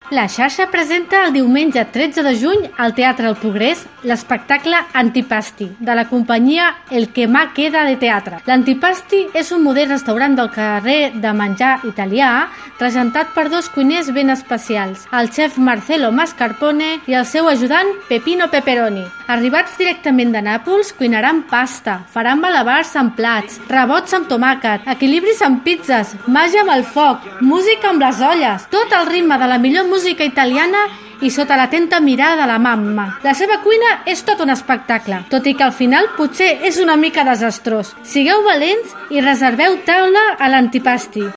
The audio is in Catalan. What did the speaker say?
La xarxa presenta el diumenge 13 de juny al Teatre El Progrés l'espectacle Antipasti, de la companyia El que mà queda de teatre. L'Antipasti és un modern restaurant del carrer de menjar italià regentat per dos cuiners ben especials, el xef Marcelo Mascarpone i el seu ajudant Peppino Pepperoni. Arribats directament de Nàpols, cuinaran pasta, faran malabars amb plats, rebots amb tomàquet, equilibris amb pizzas, màgia amb el foc, música amb les olles, tot al ritme de la millor música italiana i sota l'atenta mirada de la mamma. La seva cuina és tot un espectacle, tot i que al final potser és una mica desastrós. Sigueu valents i reserveu taula a l'Antipasti.